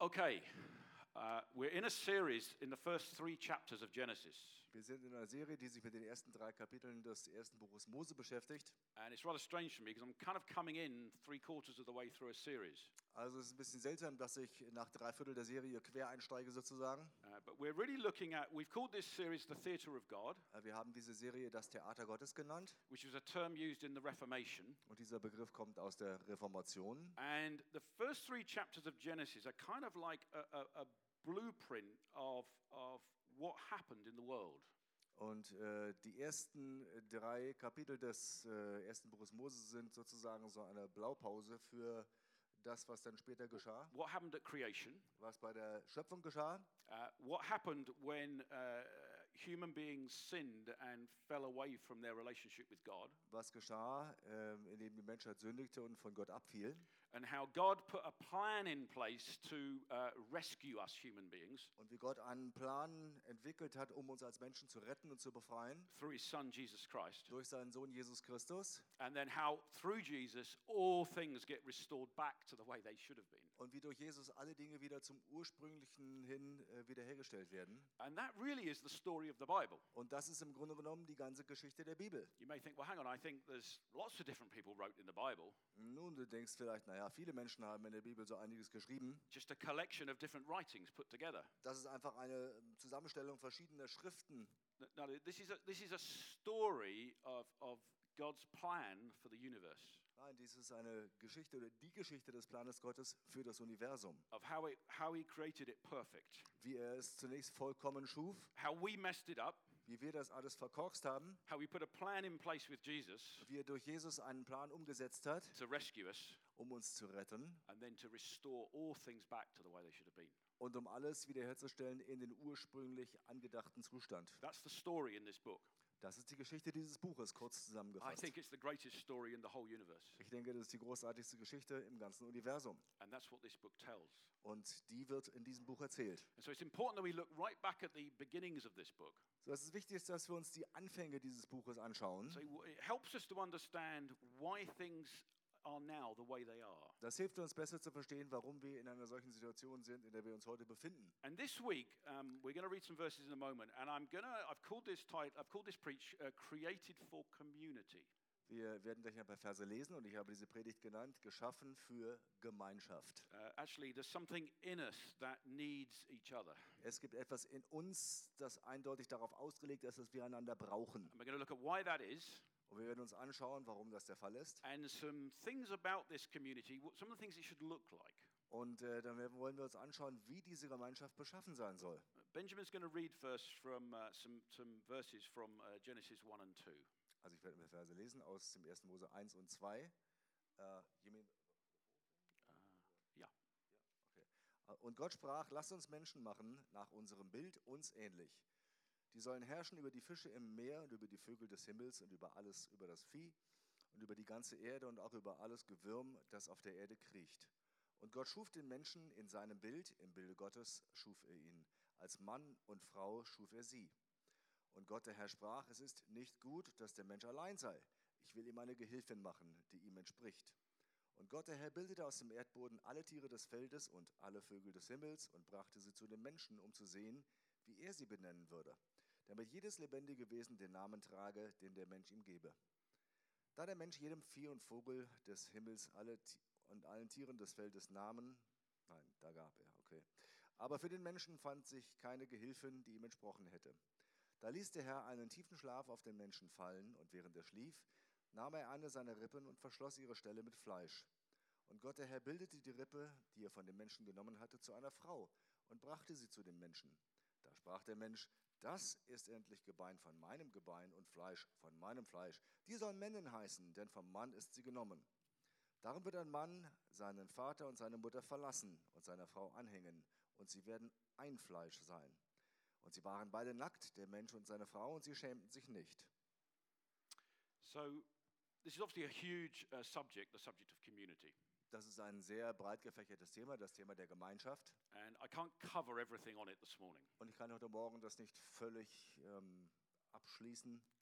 Okay, we're in a series in the first 3 chapters of Genesis. Wir sind in einer Serie, die sich mit den ersten 3 Kapiteln des ersten Buches Mose beschäftigt. And it's rather strange for me because I'm kind of coming in 3/4 of the way through a series. Also es ist ein bisschen seltsam, dass ich nach 3/4 der Serie quer einsteige sozusagen. But we're really looking at, we've called this series The Theatre of God, Wir haben diese Serie das Theater Gottes genannt. which is a term used in the Reformation. Und dieser Begriff kommt aus der Reformation. And the first 3 chapters of Genesis are kind of like a blueprint of what happened in the world. Und die ersten 3 Kapitel des ersten Buches Mose sind sozusagen so eine Blaupause für das, was dann später geschah. What happened at creation? Was bei der Schöpfung geschah. What happened when human beings sinned and fell away from their relationship with God? Was geschah, indem die Menschheit sündigte und von Gott abfiel. And how God put a plan in place to rescue us human beings. Und wie Gott einen Plan entwickelt hat, um uns als Menschen zu retten und zu befreien. Through his son Jesus Christ. Durch seinen Sohn Jesus Christus. And then how through Jesus all things get restored back to the way they should have been. Und wie durch Jesus alle Dinge wieder zum ursprünglichen hin wiederhergestellt werden. And that really is the story of the Bible. Und das ist im Grunde genommen die ganze Geschichte der Bibel. You may think, well, hang on, I think there's lots of different people wrote in the Bible. Nun, du denkst vielleicht, naja, viele Menschen haben in der Bibel so einiges geschrieben. Just a collection of different writings put together. Das ist einfach eine Zusammenstellung verschiedener Schriften. No, this is a story of God's plan for the universe. Nein, dies ist eine Geschichte oder die Geschichte des Planes Gottes für das Universum. Of how he created it perfect. Wie er es zunächst vollkommen schuf. How we messed it up. Wie wir das alles verkorkst haben. How we put a plan in place with Jesus. Wie er durch Jesus einen Plan umgesetzt hat. To rescue us. Um uns zu retten. And then to restore all things back to the way they should have been. Und um alles wiederherzustellen in den ursprünglich angedachten Zustand. That's the story in this book. Das ist die Geschichte dieses Buches, kurz zusammengefasst. I think it's the greatest story in the whole universe. Ich denke, das ist die großartigste Geschichte im ganzen Universum. And that's what this book tells. Und die wird in diesem Buch erzählt. And so it's important that we look right back at the beginnings of this book. So, es ist wichtig, dass wir uns die Anfänge dieses Buches anschauen. So it helps us to understand why things are now the way they are. Das hilft uns besser zu verstehen, warum wir in einer solchen Situation sind, in der wir uns heute befinden. And this week we're going to read some verses in a moment, and I've called this preach created for community. Wir werden gleich ein paar Verse lesen und ich habe diese Predigt genannt, geschaffen für Gemeinschaft. Actually, there's something in us that needs each other. Es gibt etwas in uns, das eindeutig darauf ausgelegt ist, dass wir einander brauchen. And we're going to look at why that is. Und wir werden uns anschauen, warum das der Fall ist. And some things about this community, some of the things it should look like. Und dann wollen wir uns anschauen, wie diese Gemeinschaft beschaffen sein soll. Benjamin's going to read first from some verses from Genesis 1 and 2. Also ich werde mir Verse lesen aus dem 1. Mose 1 und 2. Ja. Okay. Und Gott sprach, lasst uns Menschen machen, nach unserem Bild, uns ähnlich. Die sollen herrschen über die Fische im Meer und über die Vögel des Himmels und über alles, über das Vieh und über die ganze Erde und auch über alles Gewürm, das auf der Erde kriecht. Und Gott schuf den Menschen in seinem Bild, im Bilde Gottes schuf er ihn. Als Mann und Frau schuf er sie. Und Gott der Herr sprach, es ist nicht gut, dass der Mensch allein sei. Ich will ihm eine Gehilfin machen, die ihm entspricht. Und Gott der Herr bildete aus dem Erdboden alle Tiere des Feldes und alle Vögel des Himmels und brachte sie zu dem Menschen, um zu sehen, wie er sie benennen würde, damit jedes lebendige Wesen den Namen trage, den der Mensch ihm gebe. Da der Mensch jedem Vieh und Vogel des Himmels und allen Tieren des Feldes Namen, okay. Aber für den Menschen fand sich keine Gehilfin, die ihm entsprochen hätte. Da ließ der Herr einen tiefen Schlaf auf den Menschen fallen, und während er schlief, nahm er eine seiner Rippen und verschloss ihre Stelle mit Fleisch. Und Gott der Herr bildete die Rippe, die er von dem Menschen genommen hatte, zu einer Frau und brachte sie zu dem Menschen. Da sprach der Mensch, das ist endlich Gebein von meinem Gebein und Fleisch von meinem Fleisch. Die sollen Männin heißen, denn vom Mann ist sie genommen. Darum wird ein Mann seinen Vater und seine Mutter verlassen und seiner Frau anhängen, und sie werden ein Fleisch sein. Und sie waren beide nackt, der Mensch und seine Frau, und sie schämten sich nicht. So, this is obviously a huge subject, the subject of community. Das ist ein sehr breit gefächertes Thema, das Thema der Gemeinschaft. And I can't cover everything on it this morning. Und ich kann heute Morgen das nicht völlig abschließen.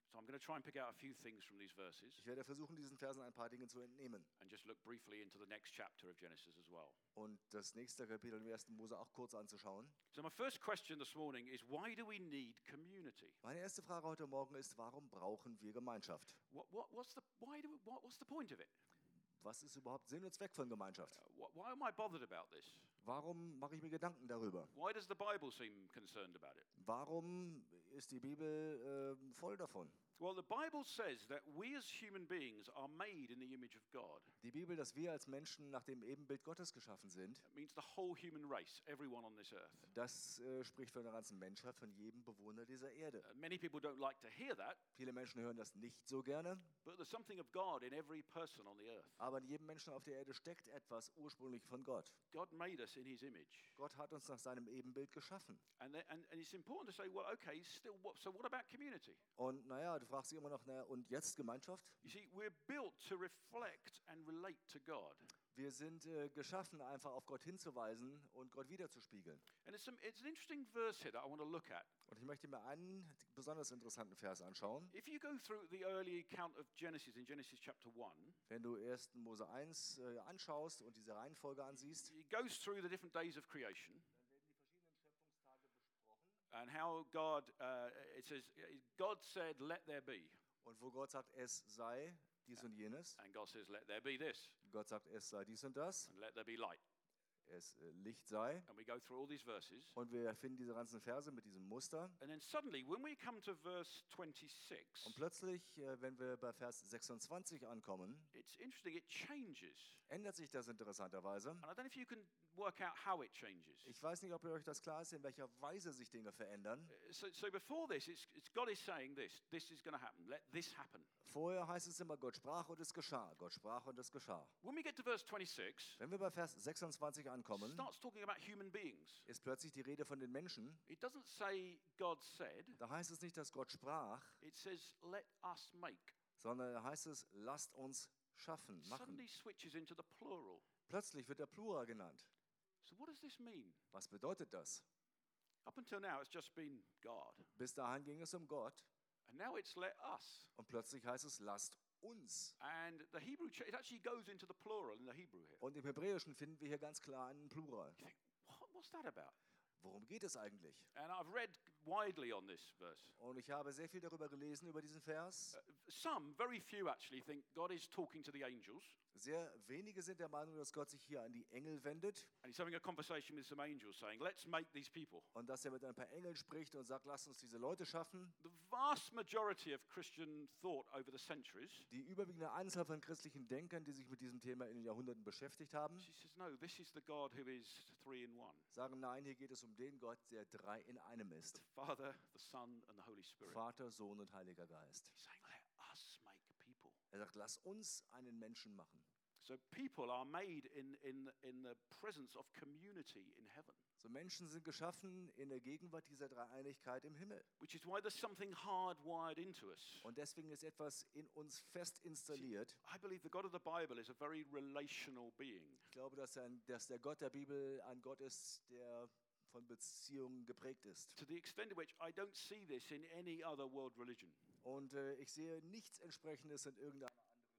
So I'm going to try and pick out a few things from these verses Ich werde versuchen, diesen Versen ein paar Dinge zu entnehmen. and just look briefly into the next chapter of Genesis as well. Und das nächste Kapitel im 1. Mose auch kurz anzuschauen. So my first question this morning is, why do we need community? Meine erste Frage heute Morgen ist, warum brauchen wir Gemeinschaft? What's the point of it? Was ist überhaupt Sinn und Zweck von Gemeinschaft? Why am I bothered about this? Warum mache ich mir Gedanken darüber? Why does the Bible seem concerned about it? Warum ist die Bibel voll davon? Well, the Bible says that we as human beings are made in the image of God. Die Bibel, dass wir als Menschen nach dem Ebenbild Gottes geschaffen sind, It means the whole human race, everyone on this earth. das spricht von der ganzen Menschheit, von jedem Bewohner dieser Erde. Many people don't like to hear that, Viele Menschen hören das nicht so gerne, but there's something of God in every person on the earth. aber in jedem Menschen auf der Erde steckt etwas ursprünglich von Gott. God made us in his image. Gott hat uns nach seinem Ebenbild geschaffen. And it's important to say, well, okay, so what about community? Und naja, du fragst dich immer noch, naja, und jetzt Gemeinschaft? You see, we're built to reflect and relate to God. Wir sind geschaffen, einfach auf Gott hinzuweisen und Gott wiederzuspiegeln. And it's an interesting verse here that I want to look at. Und ich möchte mir einen besonders interessanten Vers anschauen. If you go through the early account of Genesis in Genesis chapter 1, Wenn du 1. Mose 1 anschaust und diese Reihenfolge ansiehst, it goes through the different days of creation and how God, it says, God said, let there be. und wo Gott sagt, es sei dies und jenes. And God says, let there be this. Gott sagt, es sei dies und das. And let there be light. Es Licht sei. And we go through all these verses. Und wir finden diese ganzen Verse mit diesem Muster. And then suddenly, when we come to verse 26, Und plötzlich, wenn wir bei Vers 26 ankommen, it's interesting, it changes. ändert sich das interessanterweise. And I don't know if you can work out how it changes. Ich weiß nicht, ob ihr euch das klar ist, in welcher Weise sich Dinge verändern. So before this, it's God is saying this is going to happen, let this happen. Vorher heißt es immer, Gott sprach und es geschah. Gott sprach und es geschah. When we get to verse 26, Wenn wir bei Vers 26 it ankommen, starts talking about human beings. ist plötzlich die Rede von den Menschen. It doesn't say God said, Da heißt es nicht, dass Gott sprach, it says let us make. sondern da heißt es, lasst uns schaffen, machen. Suddenly switches into the plural. Plötzlich wird der Plural genannt. So what does this mean? Was bedeutet das? Up until now, it's just been God. Bis dahin ging es um Gott And now it's let us. und plötzlich heißt es, lasst uns. And the Hebrew, it actually goes into the plural in the Hebrew here. Und im Hebräischen finden wir hier ganz klar einen Plural. You think, what's that about? Worum geht es eigentlich? And I've read widely on this verse. Und ich habe sehr viel darüber gelesen, über diesen Vers. Some, very few actually, think God is talking to the angels. Sehr wenige sind der Meinung, dass Gott sich hier an die Engel wendet And he's having a conversation with some angels saying, let's make these people. und dass er mit ein paar Engeln spricht und sagt, lasst uns diese Leute schaffen. The vast majority of Christian thought over the centuries, Die überwiegende Anzahl von christlichen Denkern, die sich mit diesem Thema in den Jahrhunderten beschäftigt haben, she says, no, this is the God who is three in one. sagen, nein, hier geht es um den Gott, der drei in einem ist. The Father, the Son, and the Holy Spirit. Vater, Sohn und Heiliger Geist. He's saying, let us make people. Er sagt, lass uns einen Menschen machen. So people are made in the presence of community in heaven. So Menschen sind geschaffen in der Gegenwart dieser Dreieinigkeit im Himmel. Which is why there's something hardwired into us. Und deswegen ist etwas in uns fest installiert. I believe the God of the Bible is a very relational being. Ich glaube, dass der Gott der Bibel ein Gott ist, der von Beziehungen geprägt ist. To the extent in which I don't see this in any other world religion. Und ich sehe nichts Entsprechendes in irgendeiner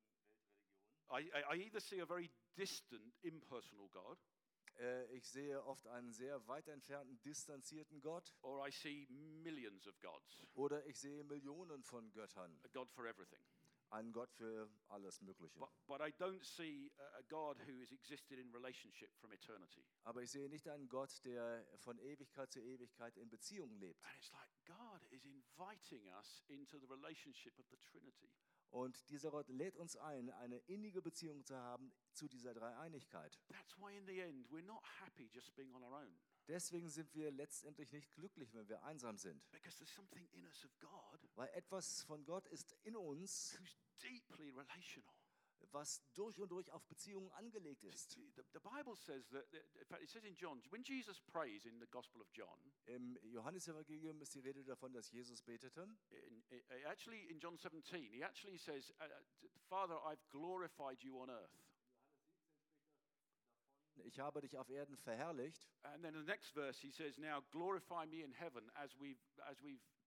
I either see a very distant, impersonal God, Ich sehe oft einen sehr weit entfernten, distanzierten Gott or I see millions of gods, oder ich sehe Millionen von Göttern. a God for everything. Einen Gott für alles Mögliche. But I don't see a God who has existed in relationship from eternity. Aber ich sehe nicht einen Gott, der von Ewigkeit zu Ewigkeit in Beziehung lebt. And it's like God is inviting us into the relationship of the Trinity. Und dieser Gott lädt uns ein, eine innige Beziehung zu haben zu dieser Dreieinigkeit. That's why in the end we're not happy just being on our own. Deswegen sind wir letztendlich nicht glücklich, wenn wir einsam sind. Because there's something in us of God Weil etwas von Gott ist in uns, who's deeply relational. was durch und durch auf Beziehungen angelegt ist. The Bible says that, in fact, it says in John, when Jesus prays in the Gospel of John, Im Johannesevangelium ist die Rede davon, dass Jesus betete. actually in John 17, he actually says, Father, I've glorified you on earth. Ich habe dich auf Erden verherrlicht. And then the next verse he says, now glorify me in heaven as we've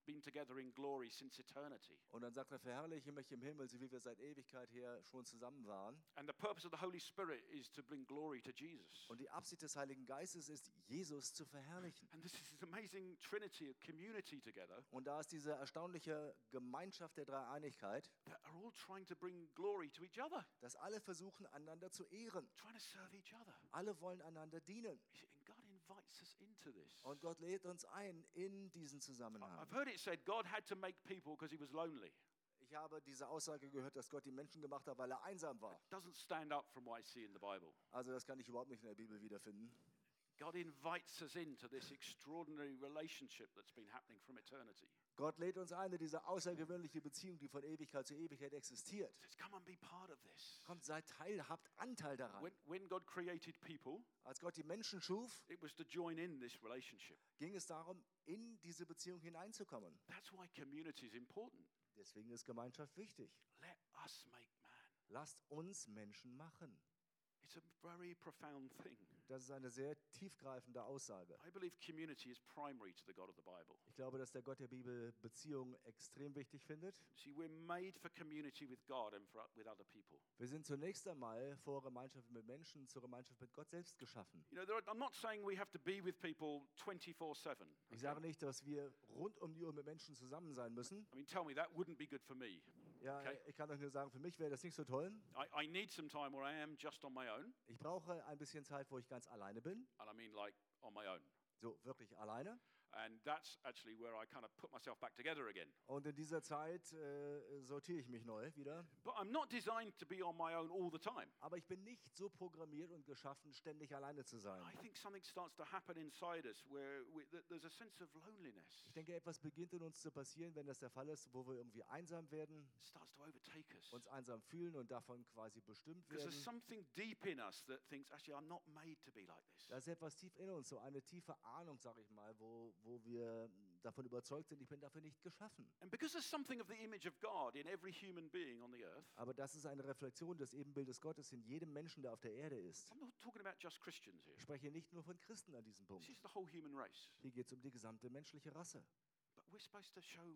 been together in glory since eternity. Und dann sagt er, verherrliche mich im Himmel, so wie wir seit Ewigkeit her schon zusammen waren. And the purpose of the Holy Spirit is to bring glory to Jesus. Und die Absicht des Heiligen Geistes ist, Jesus zu verherrlichen. And this is this amazing trinity of community together Und da ist diese erstaunliche Gemeinschaft der Dreieinigkeit, that are all trying to bring glory to each other, dass alle versuchen, einander zu ehren. trying to serve each other. Alle wollen einander dienen. And God invites us into this. Und Gott lädt uns ein in diesen Zusammenhang. I've heard it said God had to make people because he was lonely. Ich habe diese Aussage gehört, dass Gott die Menschen gemacht hat, weil er einsam war. Doesn't stand up from what I see in the Bible. Also das kann ich überhaupt nicht in der Bibel wiederfinden. God invites us into this extraordinary relationship that's been happening from eternity. Gott lädt uns ein in diese außergewöhnliche Beziehung, die von Ewigkeit zu Ewigkeit existiert. He says, come and be part of this. Kommt, seid Teil, habt Anteil daran. When God created people, Als Gott die Menschen schuf, it was to join in this relationship. ging es darum, in diese Beziehung hineinzukommen. That's why community is important. Deswegen ist Gemeinschaft wichtig. Let us make man. Lasst uns Menschen machen. It's a very profound thing. Das ist eine sehr tiefgreifende Aussage. I believe community is primary to the God of the Bible. Ich glaube, dass der Gott der Bibel Beziehung extrem wichtig findet. See, we're made for community with God and with other people. Wir sind zunächst einmal vor Gemeinschaft mit Menschen, zur Gemeinschaft mit Gott selbst geschaffen. You know, I'm not saying we have to be with people 24/7. Ich sage nicht, dass wir rund um die Uhr mit Menschen zusammen sein müssen. I mean, tell me, that wouldn't be good for me. Ja, Okay. ich kann euch nur sagen, für mich wäre das nicht so toll. I need some time where I am just on my own, Ich brauche ein bisschen Zeit, wo ich ganz alleine bin. and I mean like on my own. So, wirklich alleine. And that's actually where I kind of put myself back together again. Und in dieser Zeit sortiere ich mich neu wieder. But I'm not designed to be on my own all the time. Aber ich bin nicht so programmiert und geschaffen, ständig alleine zu sein. I think something starts to happen inside us where there's a sense of loneliness. Ich denke, etwas beginnt in uns zu passieren, wenn das der Fall ist, wo wir irgendwie einsam werden, It starts to overtake us. uns einsam fühlen und davon quasi bestimmt Because there's werden. something deep in us that thinks, actually, I'm not made to be like this. Da ist etwas tief in uns, so eine tiefe Ahnung, sage ich mal, wo wir davon überzeugt sind, ich bin dafür nicht geschaffen. And because there's something of the image of God in every human being on the earth, Aber das ist eine Reflexion des Ebenbildes Gottes in jedem Menschen, der auf der Erde ist. I'm not talking about just Christians here. Ich spreche hier nicht nur von Christen an diesem Punkt. This is the whole human race. Hier geht es um die gesamte menschliche Rasse. But we're supposed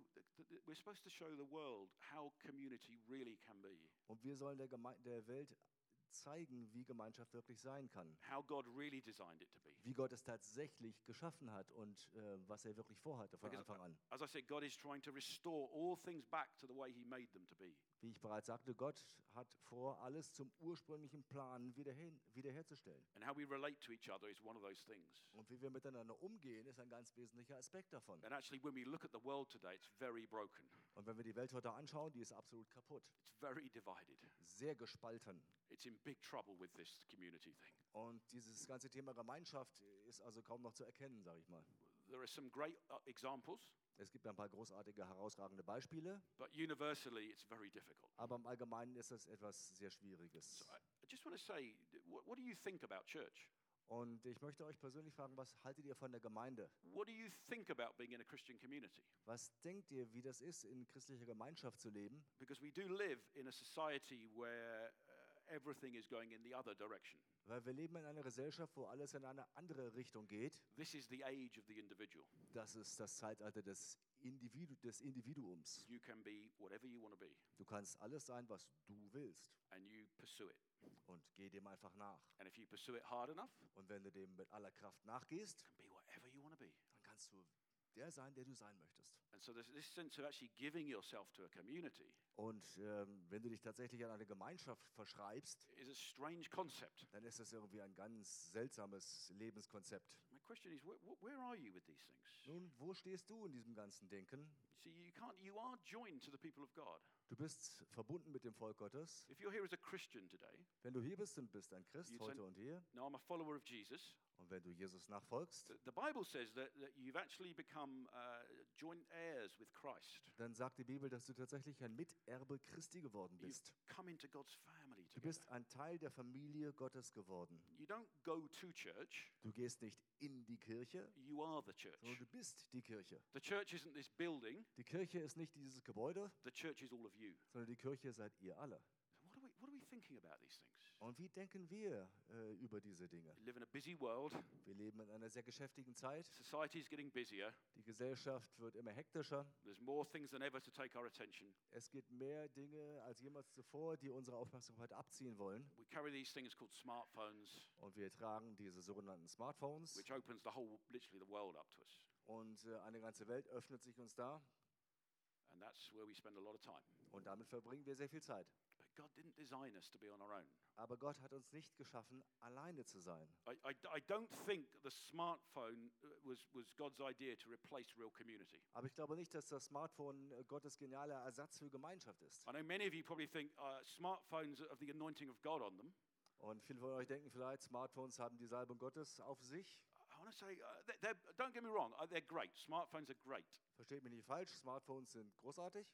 to show the world how community really can be. Und wir sollen der Welt zeigen, wie Gemeinschaft wirklich sein kann. How God really designed it to be. Wie Gott es tatsächlich geschaffen hat und was er wirklich vorhatte von Because, Anfang an. as I said, God is trying to restore all things back to the way He made them to be. Wie ich bereits sagte, Gott hat vor, alles zum ursprünglichen Plan wiederherzustellen. And how we relate to each other is one of those things. Und wie wir miteinander umgehen, ist ein ganz wesentlicher Aspekt davon. And actually, when we look at the world today, it's very broken. Und wenn wir die Welt heute anschauen, die ist absolut kaputt. It's very divided. Sehr gespalten. It's in big trouble with this community thing. Und dieses ganze Thema Gemeinschaft ist also kaum noch zu erkennen, sage ich mal. There are some great examples, Es gibt ein paar großartige, herausragende Beispiele, but universally, it's very difficult. aber im Allgemeinen ist es etwas sehr Schwieriges. So I just want to say, what do you think about church? Und ich möchte euch persönlich fragen, was haltet ihr von der Gemeinde? What do you think about being in a Christian community? Was denkt ihr, wie das ist, in christlicher Gemeinschaft zu leben? Because we do live in a society where everything is going in the other direction. Weil wir leben in einer Gesellschaft, wo alles in eine andere Richtung geht. This is the age of the individual. Das ist das Zeitalter des Individuums. You can be whatever you want to be, Du kannst alles sein, was du willst. and you pursue it. Und geh dem einfach nach. And if you pursue it hard enough, Und wenn du dem mit aller Kraft nachgehst, you can be whatever you want to be. dann kannst du der sein, der du sein möchtest. And so there's this sense of actually giving yourself to a community Und wenn du dich tatsächlich an eine Gemeinschaft verschreibst, is a strange concept. dann ist das irgendwie ein ganz seltsames Lebenskonzept. My question is, where are you with these things? Nun, wo stehst du in diesem ganzen Denken? See, you are joined to the people of God. Du bist verbunden mit dem Volk Gottes. If you're here as a Christian today, Wenn du hier bist und bist ein Christ, You'd heute say- und hier, now I'm a follower of Jesus. und wenn du Jesus nachfolgst, The Bible says that you've actually become joint heirs with Christ. dann sagt die Bibel, dass du tatsächlich ein Miterbe Christi geworden You've bist. come into God's family Du together. bist ein Teil der Familie Gottes geworden. You don't go to church, Du gehst nicht in die Kirche, you are the church. sondern du bist die Kirche. The church isn't this building, Die Kirche ist nicht dieses Gebäude, the church is all of you. sondern die Kirche seid ihr alle. What are we thinking about these things? Und wie denken wir über diese Dinge? We live in a busy world. Wir leben in einer sehr geschäftigen Zeit. Society is getting busier. Die Gesellschaft wird immer hektischer. There's more things than ever to take our attention. Es gibt mehr Dinge als jemals zuvor, die unsere Aufmerksamkeit abziehen wollen. We carry these things called smartphones, Und wir tragen diese sogenannten Smartphones. which opens literally the world up to us. Und eine ganze Welt öffnet sich uns da. And that's where we spend a lot of time. Und damit verbringen wir sehr viel Zeit. But God didn't design us to be on our own. Aber Gott hat uns nicht geschaffen, alleine zu sein. I don't think the smartphone was God's idea to replace real community. Aber ich glaube nicht, dass das Smartphone Gottes genialer Ersatz für Gemeinschaft ist. I know many of you probably think smartphones have the anointing of God on them. Und viele von euch denken vielleicht, Smartphones haben die Salbung Gottes auf sich. I want to say, don't get me wrong, they're great. Smartphones are great. Versteht mich nicht falsch, Smartphones sind großartig.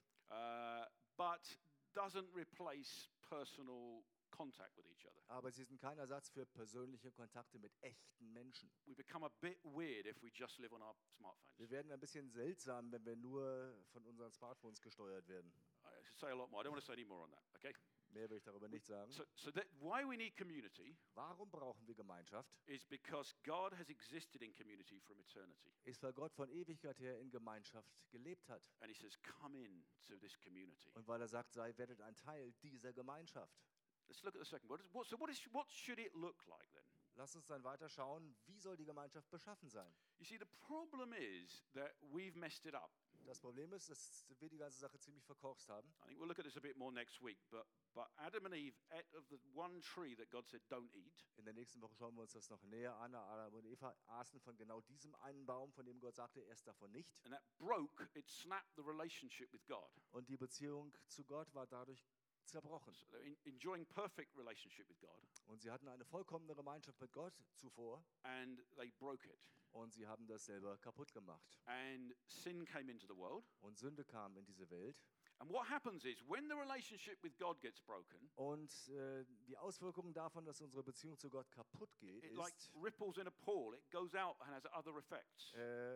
But doesn't replace personal contact with each other. Aber sie sind kein Ersatz für persönliche Kontakte mit echten Menschen. We become a bit weird if we just live on our smartphones. Wir werden ein bisschen seltsam, wenn wir nur von unseren Smartphones gesteuert werden. I should say a lot more. I don't want to say any more on that, okay? Mehr will ich darüber nicht sagen. So why we need community Warum brauchen wir Gemeinschaft? is because God has existed in community from eternity. Ist, weil Gott von Ewigkeit her in Gemeinschaft gelebt hat. And he says, come in to this community. Und weil er sagt, werdet ein Teil dieser Gemeinschaft. Let's look at the second. What should it look like then? Lass uns dann weiter schauen, wie soll die Gemeinschaft beschaffen sein? You see, the problem is that we've messed it up. Das Problem ist, dass wir die ganze Sache ziemlich verkorkst haben. I think we'll look at this a bit more next week, but Adam and Eve ate of the one tree that God said don't eat. In der nächsten Woche schauen wir uns das noch näher an. Adam und Eva aßen von genau diesem einen Baum, von dem Gott sagte, esst davon nicht. And that broke, it snapped the relationship with God. Und die Beziehung zu Gott war dadurch zerbrochen. So they're enjoying perfect relationship with God, Und sie hatten eine vollkommene Gemeinschaft mit Gott zuvor. and they broke it. Und sie haben das selber kaputt gemacht. And sin came into the world. Und Sünde kam in diese Welt. And what happens is when the relationship with God gets broken, Und die Auswirkungen davon, dass unsere Beziehung zu Gott kaputt geht, it like ist, ripples in a pool. It goes out and has other effects.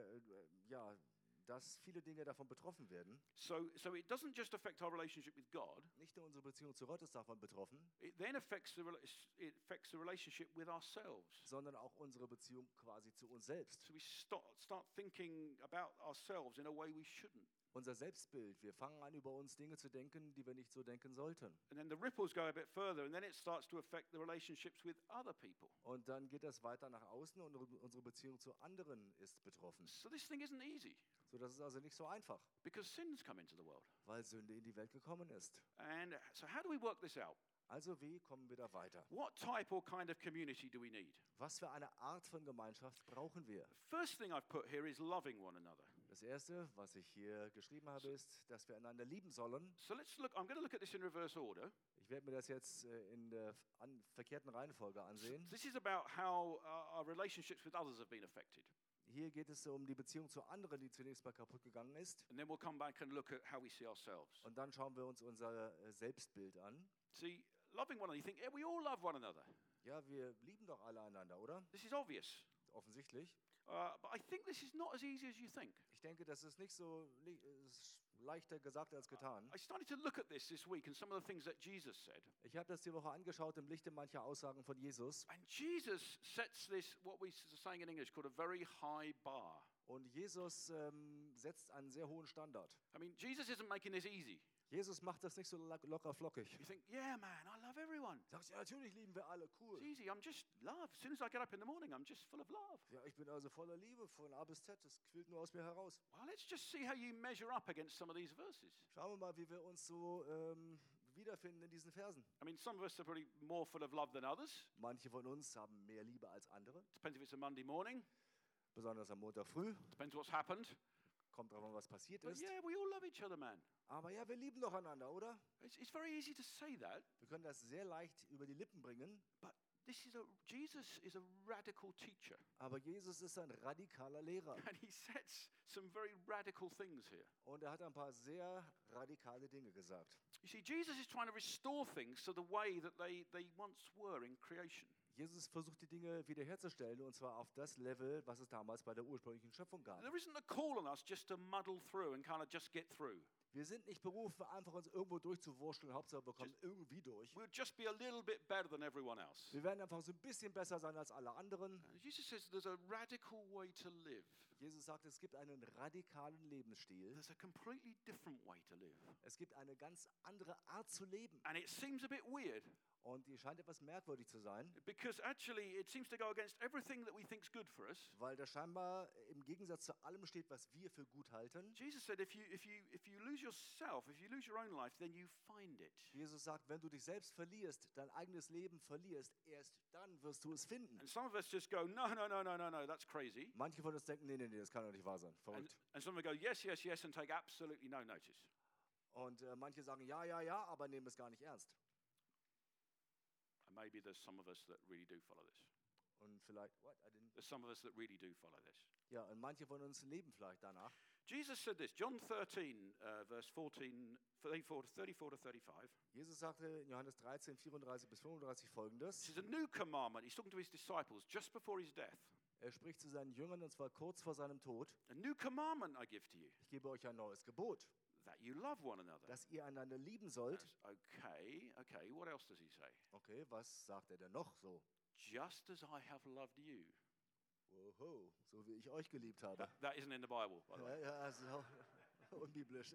ja, dass viele Dinge davon betroffen werden. So it doesn't just affect our relationship with God. Nicht nur unsere Beziehung zu Gott ist davon betroffen, It then affects the relationship with ourselves. sondern auch unsere Beziehung quasi zu uns selbst. So we start thinking about ourselves in a way we shouldn't. Unser Selbstbild. Wir fangen an, über uns Dinge zu denken, die wir nicht so denken sollten. And then the ripples go a bit further, and then it starts to affect the relationships with other people. Und dann geht das weiter nach außen und unsere Beziehung zu anderen ist betroffen. So this thing isn't easy, So, das ist also nicht so einfach, because sin's come into the world. weil Sünde in die Welt gekommen ist. And so how do we work this out? Also wie kommen wir da weiter? What type or kind of community do we need? Was für eine Art von Gemeinschaft brauchen wir? First thing I've put here is loving one another. Das Erste, was ich hier geschrieben habe, ist, dass wir einander lieben sollen. So I'm going to look at this in reverse order. Ich werde mir das jetzt in der verkehrten Reihenfolge ansehen. This is about how our relationships with others have been affected. Hier geht es um die Beziehung zu anderen, die zunächst mal kaputt gegangen ist. And then we'll come back and look at how we see ourselves. Und dann schauen wir uns unser Selbstbild an. See, loving one another, you think, yeah, we all love one another. Ja, wir lieben doch alle einander, oder? This is obvious. Offensichtlich. But I think this is not as easy as you think. Ich denke, das ist nicht so ist leichter gesagt als getan. I started to look at this week and some of the things that Jesus said. Ich habe das die Woche angeschaut im Lichte mancher Aussagen von Jesus. And Jesus sets this, what we are saying in English, called a very high bar. Und Jesus setzt einen sehr hohen Standard. I mean, Jesus isn't making this easy. Jesus macht das nicht so locker flockig. You think, yeah, man, I love everyone. Sagst ja, natürlich lieben wir alle, cool. It's easy. I'm just love. As soon as I get up in the morning, I'm just full of love. Ja, ich bin also voller Liebe von A bis Z, das quillt nur aus mir heraus. Well, let's just see how you measure up against some of these verses. Schauen wir mal, wie wir uns so wiederfinden in diesen Versen. I mean, some of us are probably more full of love than others. Manche von uns haben mehr Liebe als andere, Depends if it's a Monday morning. besonders am Montag früh. Depends what's happened. Kommt drauf an, was passiert But ist. yeah, we all love each other, man. Aber ja, wir lieben doch einander, oder? It's very easy to say that, Wir können das sehr leicht über die Lippen bringen, but Jesus is a radical teacher. aber Jesus ist ein radikaler Lehrer. And he sets some very radical things here. Und er hat ein paar sehr radikale Dinge gesagt. You see, Jesus is trying to restore things to the way that they once were in creation. Jesus versucht die Dinge wiederherzustellen, und zwar auf das Level, was es damals bei der ursprünglichen Schöpfung gab. There isn't a call on us just to muddle through and kind of just get through. Wir sind nicht berufen, einfach uns irgendwo durchzuwurschteln. Hauptsache, wir kommen irgendwie durch. We'll just be a little bit better than everyone else. Wir werden einfach so ein bisschen besser sein als alle anderen. Jesus says there's a radical way to live. Jesus sagt, es gibt einen radikalen Lebensstil. There's a completely different way to live. Es gibt eine ganz andere Art zu leben. And it seems a bit weird Und die scheint etwas merkwürdig zu sein, because actually it seems to go against everything that we think is good for us. weil das scheinbar im Gegensatz zu allem steht, was wir für gut halten. Jesus said if you lose yourself, if you lose your own life, then you find it. Jesus sagt, wenn du dich selbst verlierst, dein eigenes Leben verlierst, erst dann wirst du es finden. And some of us just go, no, that's crazy. Manche von uns denken, nee, das kann doch nicht wahr sein, And, verrückt. and some of them go, yes, and take absolutely no notice. Und manche sagen, ja, aber nehmen es gar nicht ernst. And maybe there's some of us that really do follow this. Und vielleicht, what? I didn't. There's some of us that really do follow this. Ja, und manche von uns leben vielleicht danach. Jesus said this, John 13, verse 14, 34 to 35. Jesus sagte in Johannes 13, 34 bis 35 folgendes. This is a new commandment. He's talking to his disciples just before his death. Er spricht zu seinen Jüngern, und zwar kurz vor seinem Tod. A new commandment I give to you, Ich gebe euch ein neues Gebot, that you love one another. dass ihr einander lieben sollt. Okay, what else does he say? Okay, was sagt er denn noch so? Just as I have loved you. Woho, so wie ich euch geliebt habe. That isn't in the Bible, by the way. Ja, so unbiblisch.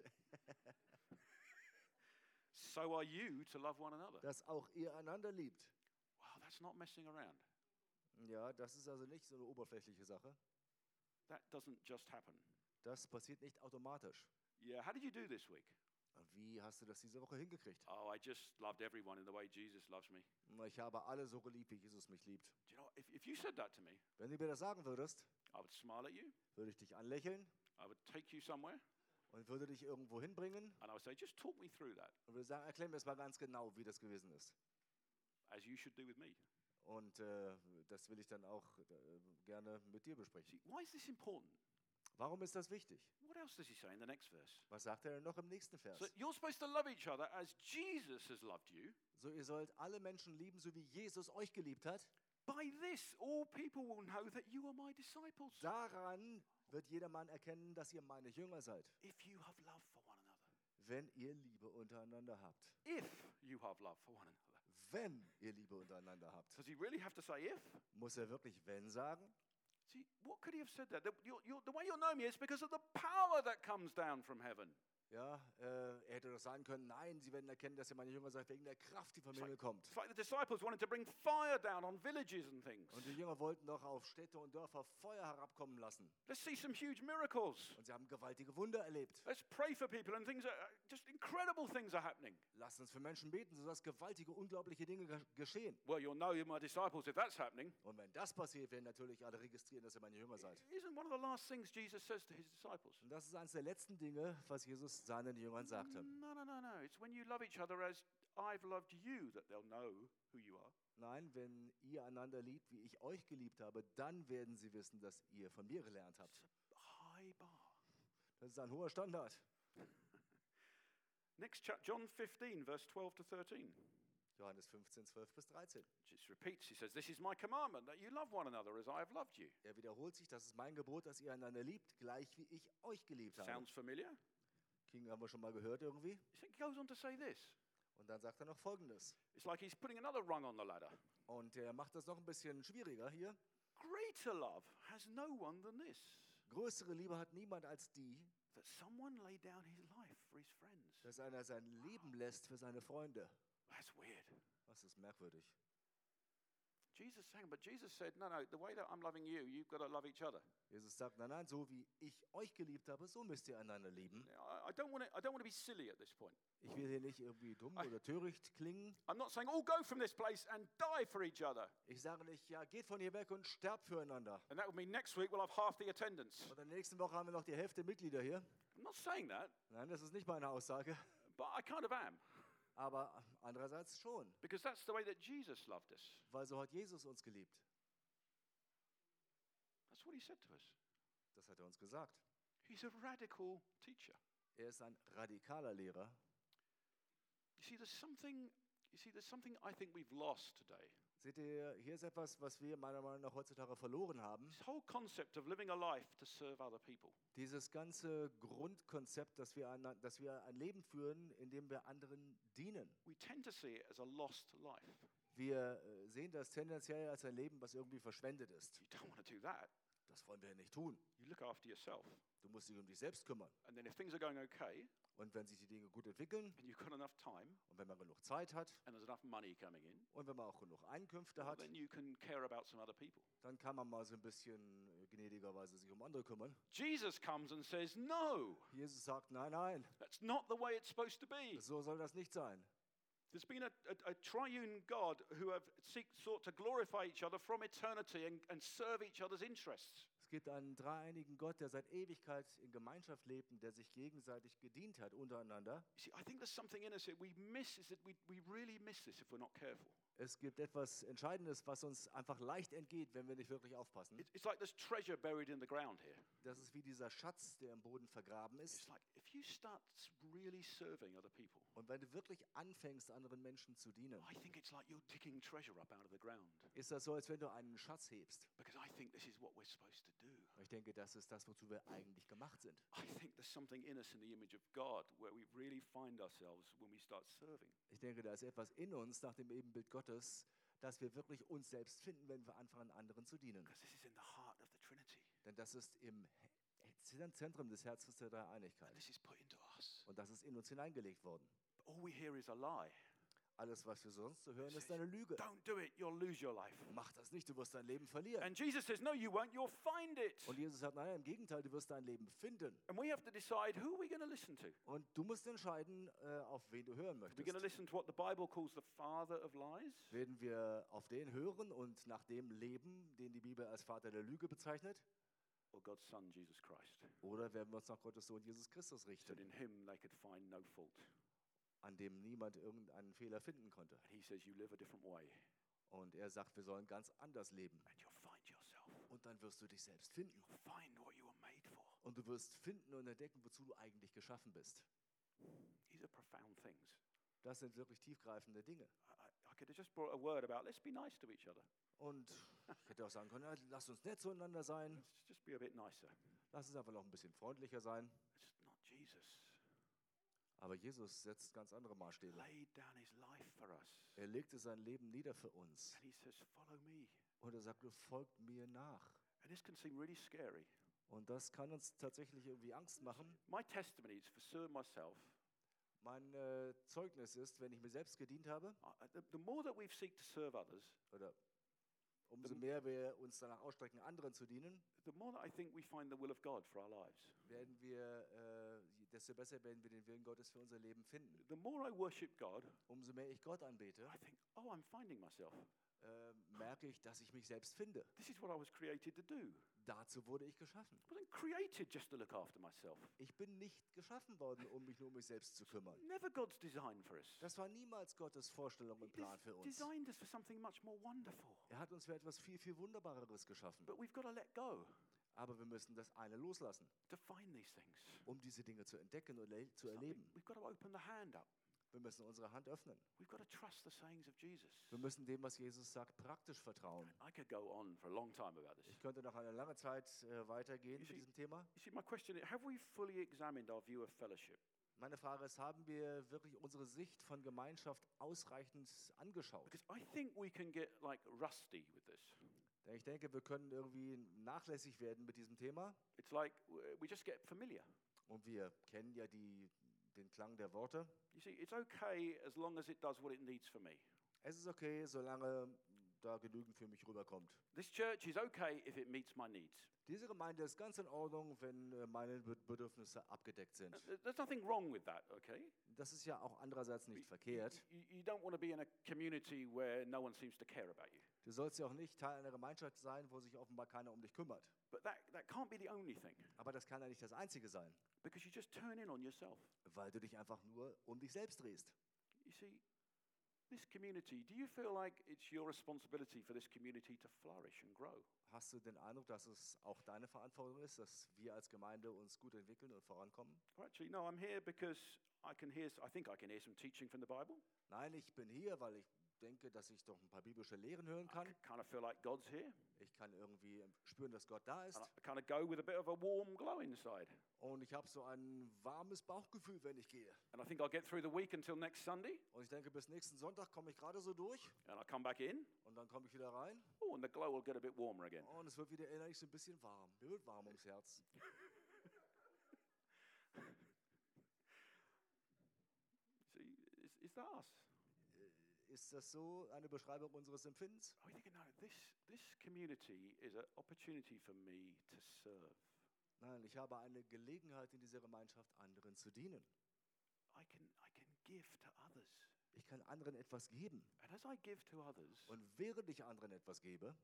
So are you to love one another. Dass auch ihr einander liebt. Wow, that's not messing around. Ja, das ist also nicht so eine oberflächliche Sache. That doesn't just happen. Das passiert nicht automatisch. Yeah, how did you do this week? Wie hast du das diese Woche hingekriegt? Oh, I just loved everyone in the way Jesus loves me. Ich habe alle so geliebt, wie Jesus mich liebt. Do you know, if you said that to me, Wenn du mir das sagen würdest, I would smile at you, würde ich dich anlächeln I would take you somewhere, und würde dich irgendwo hinbringen and I would say, just talk me through that, und würde sagen, erklär mir das mal ganz genau, wie das gewesen ist. as you should do with me. Und das will ich dann auch gerne mit dir besprechen. See, why is this important? Warum ist das wichtig? What else does he say in the next verse? Was sagt er denn noch im nächsten Vers? So you're supposed to love each other as Jesus has loved you. So, ihr sollt alle Menschen lieben, so wie Jesus euch geliebt hat. By this, all people will know that you are my disciples. Daran wird jedermann erkennen, dass ihr meine Jünger seid, If you have love for one another. wenn ihr Liebe untereinander habt. If you have love for one another. Wenn ihr Liebe untereinander habt. Does he really have to say if? Muss er wirklich wenn sagen? See, what could he have said there? The way you'll know me is because of the power that comes down from heaven. Ja, er hätte doch sagen können, nein, sie werden erkennen, dass ihr meine Jünger seid, wegen der Kraft, die vom Himmel kommt. It's like the disciples wanted to bring fire down on villages and things. Und die Jünger wollten doch auf Städte und Dörfer Feuer herabkommen lassen. Let's see some huge miracles. Und sie haben gewaltige Wunder erlebt. Let's pray for people and things just incredible things are happening. Lasst uns für Menschen beten, sodass gewaltige, unglaubliche Dinge geschehen. Well, you'll know you're my disciples if that's happening. Und wenn das passiert, werden natürlich alle registrieren, dass ihr meine Jünger seid. Isn't one of the last things Jesus says to his disciples? Und das ist eines der letzten Dinge, was Jesus seinen Jüngern sagte. No. It's when you love each other as I've loved you that they'll know who you are. Nein, wenn ihr einander liebt, wie ich euch geliebt habe, dann werden sie wissen, dass ihr von mir gelernt habt. High bar. Das ist ein hoher Standard. Next chapter, John 15, verse 12 to 13. Johannes 15, 12 bis 13. Jesus repeats, he says, this is my commandment, that you love one another as I have loved you. Er wiederholt sich, das ist mein Gebot, dass ihr einander liebt, gleich wie ich euch geliebt habe. Sounds familiar? King haben wir schon mal gehört irgendwie. He goes on to say this. Und dann sagt er noch Folgendes. It's like he's putting another rung on the ladder. Und er macht das noch ein bisschen schwieriger hier. Greater love has no one than this, Größere Liebe hat niemand als die, that someone laid down his life for his friends. dass einer sein Leben lässt für seine Freunde. That's weird. Das ist merkwürdig. Jesus saying, but Jesus said, no, the way that I'm loving you, you've got to love each other. Jesus sagt, nein, so wie ich euch geliebt habe, so müsst ihr einander lieben. I don't want to be silly at this point. Ich will hier nicht irgendwie dumm oder töricht klingen. I'm not saying, oh, go from this place and die for each other. Ich sage nicht, ja, geht von hier weg und sterbt füreinander. And that would mean next week we'll have half the attendance. Und in der nächsten Woche haben wir noch die Hälfte Mitglieder hier. I'm not saying that, Nein, das ist nicht meine Aussage. but I kind of am. Aber andererseits schon, Because that's the way that Jesus loved us. weil so hat Jesus uns geliebt. That's what he said to us. Das hat er uns gesagt. He's a radical teacher. Er ist ein radikaler Lehrer. You see, there's something I think we've lost today. Seht ihr, hier ist etwas, was wir meiner Meinung nach heutzutage verloren haben. This whole concept of living a life to serve other people. Dieses ganze Grundkonzept, dass wir ein Leben führen, in dem wir anderen dienen. We tend to see it as a lost life. Wir sehen das tendenziell als ein Leben, was irgendwie verschwendet ist. You don't want to do that. Das wollen wir ja nicht tun. You look after yourself. Du musst dich um dich selbst kümmern. And then if things are going okay, Und wenn sich die Dinge gut entwickeln and you've got enough time, und wenn man genug Zeit hat and there's enough money coming in, und wenn man auch genug Einkünfte well, hat, then you can care about some other people. dann kann man mal so ein bisschen gnädigerweise sich um andere kümmern. Jesus comes and says, no, Jesus sagt, nein, nein, that's not the way it's supposed to be. so soll das nicht sein. There's been a triune God who have sought to glorify each other from eternity and serve each other's interests. Es gibt einen dreieinigen Gott, der seit Ewigkeit in Gemeinschaft lebt und der sich gegenseitig gedient hat untereinander. You see, I think there's something in us that we miss, is that we really miss this if we're not careful. Es gibt etwas Entscheidendes, was uns einfach leicht entgeht, wenn wir nicht wirklich aufpassen. It's like there's treasure buried in the ground here. Das ist wie dieser Schatz, der im Boden vergraben It's ist. like if you start really serving other people, Und wenn du wirklich anfängst, anderen Menschen zu dienen, I think it's like you're digging treasure up out of the ground. ist das so, als wenn du einen Schatz hebst. Because I think this is what we're supposed to do. Und ich denke, das ist das, wozu wir eigentlich gemacht sind. I think there's something in us in the image of God where we really find ourselves when we start serving. Ich denke, da ist etwas in uns nach dem Ebenbild Gottes, dass wir wirklich uns selbst finden, wenn wir anfangen, anderen zu dienen. Because this is in the heart of the Trinity. Denn das ist im Zentrum des Herzens der Dreieinigkeit. And this is put into us. Und das ist in uns hineingelegt worden. But all we hear is a lie. Alles, was wir sonst so hören, ist eine Lüge. Don't do it, you'll lose your life. Mach das nicht, du wirst dein Leben verlieren. And Jesus says, no, you won't, you'll find it. Und Jesus sagt, nein, im Gegenteil, du wirst dein Leben finden. And we have to decide who we're going to listen to. Und du musst entscheiden, auf wen du hören We're going to möchtest. listen to what the Bible calls the father of lies, Werden wir auf den hören und nach dem leben, den die Bibel als Vater der Lüge bezeichnet? or God's Son, Jesus Christ. Oder werden wir uns nach Gottes Sohn Jesus Christus So that richten, in him they could find no fault. an dem niemand irgendeinen Fehler finden konnte? And he says, you live a different way, Und er sagt, wir sollen ganz anders leben. and you'll find yourself. Und dann wirst du dich selbst finden. You'll find what you were made for. Und du wirst finden und entdecken, wozu du eigentlich geschaffen bist. These are profound things. Das sind wirklich tiefgreifende Dinge. I could have just brought a word about let's be nice to each other. Und ich hätte auch sagen können, ja, lass uns nett zueinander sein. Let's just be a bit nicer. Lass uns einfach noch ein bisschen freundlicher sein. It's not Jesus. Aber Jesus setzt ganz andere Maßstäbe. Laid down his life for us. Er legte sein Leben nieder für uns. And he says, follow me. Und er sagt, folgt mir nach. And this can seem really scary. Und das kann uns tatsächlich irgendwie Angst machen. My testimony is for serving myself. Mein Zeugnis ist, wenn ich mir selbst gedient habe, The more that we seek to serve others, oder umso mehr wir uns danach ausstrecken, anderen zu dienen, the more that I think we find the will of God for our lives. werden wir, desto besser werden wir den Willen Gottes für unser Leben finden. The more I worship God, Umso mehr ich Gott anbete, I think, oh, I'm finding myself. merke ich, dass ich mich selbst finde. This is what I was created to do. Dazu wurde ich geschaffen. I wasn't created just to look after myself. Ich bin nicht geschaffen worden, um mich nur um mich selbst zu kümmern. Never God's design for us. Das war niemals Gottes Vorstellung und Plan für He's uns. designed us for something much more wonderful. Er hat uns für etwas viel, viel Wunderbareres geschaffen. But we've got to let go Aber wir müssen das eine loslassen, to find these things. um diese Dinge zu entdecken und zu Something- erleben. We've got to open the hand up. Wir müssen unsere Hand öffnen. We've got to trust the sayings of Jesus. Wir müssen dem, was Jesus sagt, praktisch vertrauen. I could go on for a long time about this. Ich könnte noch eine lange Zeit weitergehen You mit see- diesem Thema. You see, my question is, have we fully examined our view of fellowship? Meine Frage ist, haben wir wirklich unsere Sicht von Gemeinschaft ausreichend angeschaut? Because I think we can get like rusty with this. Denn ich denke, wir können irgendwie nachlässig werden mit diesem Thema. It's like we just get familiar. Und wir kennen ja den Klang der Worte. You see, it's okay as long as it does what it needs for me. Es ist okay, solange da genügend für mich rüberkommt. This church is okay if it meets my needs. Diese Gemeinde ist ganz in Ordnung, wenn meine Bedürfnisse abgedeckt sind. There's nothing wrong with that, okay? Das ist ja auch andererseits nicht verkehrt. You don't want to be in a community where no one seems to care about you. Du sollst ja auch nicht Teil einer Gemeinschaft sein, wo sich offenbar keiner um dich kümmert. But that can't be the only thing, Aber das kann ja nicht das Einzige sein, because you just turn in on yourself. weil du dich einfach nur um dich selbst drehst. You see, this community, do you feel like it's your responsibility for this community to flourish and grow? Hast du den Eindruck, dass es auch deine Verantwortung ist, dass wir als Gemeinde uns gut entwickeln und vorankommen? Or actually, no, I'm here because I think I can hear some teaching from the Bible. Nein, ich bin hier, weil ich denke, dass ich doch ein paar biblische Lehren hören I kann. kind of feel like God's here. Ich kann irgendwie spüren, dass Gott da ist. And I kind of go with a bit of a warm glow inside. Und ich habe so ein warmes Bauchgefühl, wenn ich gehe. And I think I'll get through the week until next Sunday. Und ich denke, bis nächsten Sonntag komme ich gerade so durch. And I come back in. Und dann komme ich wieder rein. Oh, and the glow will get a bit warmer again. Und es wird wieder innerlich so ein bisschen warm. Mir wird warm ums Herz. See, is that us? Ist das so eine Beschreibung unseres Empfindens? Are we thinking, no, this community is an opportunity for me to serve. Nein, ich habe eine Gelegenheit in dieser Gemeinschaft, anderen zu dienen. I can give to others. Ich kann anderen etwas geben. And as I give to others, Und während ich anderen etwas gebe,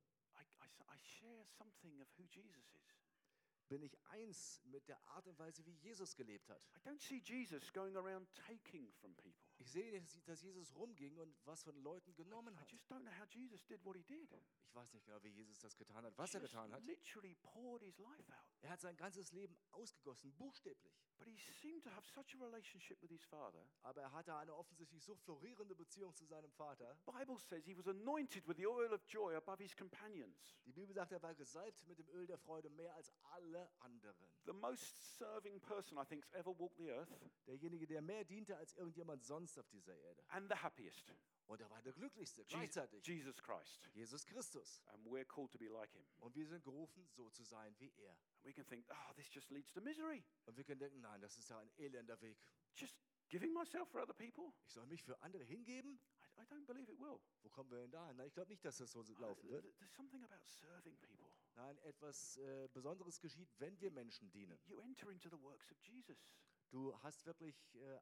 I share something of who Jesus is. bin ich eins mit der Art und Weise, wie Jesus gelebt hat. I don't see Jesus going around taking from people. Ich sehe, dass Jesus rumging und was von Leuten genommen I hat. just don't know how Jesus did what he did. Ich weiß nicht genau, wie Jesus das getan hat, was er Just getan hat. literally poured his life out. Er hat sein ganzes Leben ausgegossen, buchstäblich. But he seemed to have such a relationship with his Father. Aber er hatte eine offensichtlich so florierende Beziehung zu seinem Vater. The Bible says he was anointed with the oil of joy above his companions. Die Bibel sagt, er war gesalbt mit dem Öl der Freude mehr als alle anderen. The most serving person I think's ever walked the earth, Derjenige, der mehr diente als irgendjemand sonst auf dieser Erde. and the happiest. Und er war der Glücklichste gleichzeitig. Jesus Christ. Jesus Christus. And we're called to be like him. Und wir sind gerufen, so zu sein wie er. And we can think, oh, this just leads to misery. Und wir können denken, nein, das ist ja ein elender Weg. Just giving myself for other people? Ich soll mich für andere hingeben? I don't believe it will. Wo kommen wir denn da hin? Na, ich glaube nicht, dass das so laufen wird. There's something about serving people. Nein, etwas Besonderes geschieht, wenn wir Menschen dienen. You enter into the works of Jesus. Du hast wirklich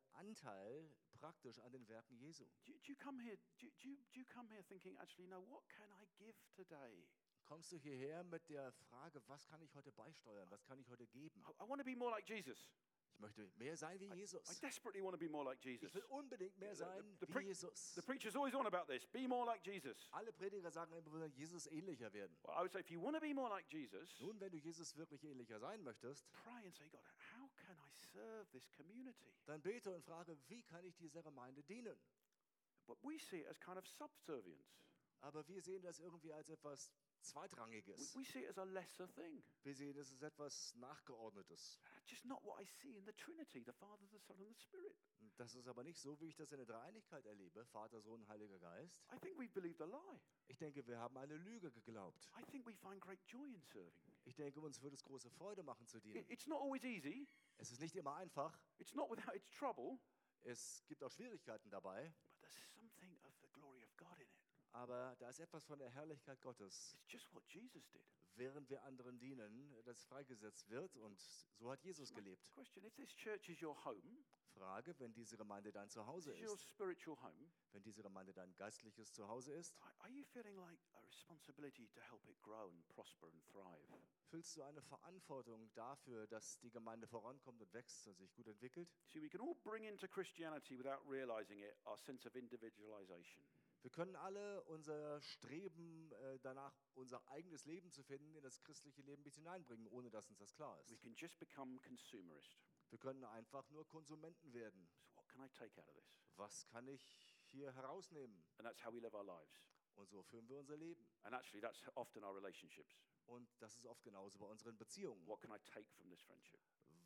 Anteil praktisch an den Werken Jesu. Do you come here? Do you come here thinking, actually, no? What can I give today? Kommst du hierher mit der Frage, was kann ich heute beisteuern? Was kann ich heute geben? I want to be more like Jesus. Ich möchte mehr sein wie I Jesus. desperately want to be more like Jesus. Ich will unbedingt mehr sein The wie Jesus. The preachers always on about this. Be more like Jesus. Alle Prediger sagen immer, wir wollen Jesus ähnlicher werden. Well, I would say, if you want to be more like Jesus, Nun, wenn du Jesus wirklich ähnlicher sein möchtest, pray and say, God, how can I serve this community? dann bete und frage, wie kann ich dieser Gemeinde dienen? But we see it as kind of subservience. Aber wir sehen das irgendwie als etwas Zweitrangiges. We see it as a lesser thing. Wir sehen es als etwas Nachgeordnetes. That's just not what I see in the Trinity, the Father, the Son, and the Spirit. Das ist aber nicht so, wie ich das in der Dreieinigkeit erlebe, Vater, Sohn, Heiliger Geist. I think we believed a lie. Ich denke, wir haben eine Lüge geglaubt. I think we find great joy in serving. Ich denke, uns würde es große Freude machen zu dienen. It's not always easy. Es ist nicht immer einfach. It's not without its trouble. Es gibt auch Schwierigkeiten dabei. But there's something of the glory of God in it. Aber da ist etwas von der Herrlichkeit Gottes. It's just what Jesus did. Während wir anderen dienen, das freigesetzt wird. Und so hat Jesus gelebt. Question, if this church is your home, Frage, wenn diese Gemeinde dein Zuhause this is your ist, spiritual home, wenn diese Gemeinde dein geistliches Zuhause ist, are you feeling like a responsibility to help it grow and prosper and thrive? fühlst du eine Verantwortung dafür, dass die Gemeinde vorankommt und wächst und sich gut entwickelt? See, we can all bring into Christianity without realizing it our sense of individualization. Wir können alle unser Streben danach, unser eigenes Leben zu finden, in das christliche Leben mit hineinbringen, ohne dass uns das klar ist. We can just become consumerist. Wir können einfach nur Konsumenten werden. So what can I take out of this? Was kann ich hier herausnehmen? And that's how we live our lives. Und so führen wir unser Leben. And actually, that's often our relationships. Und das ist oft genauso bei unseren Beziehungen. What can I take from this friendship?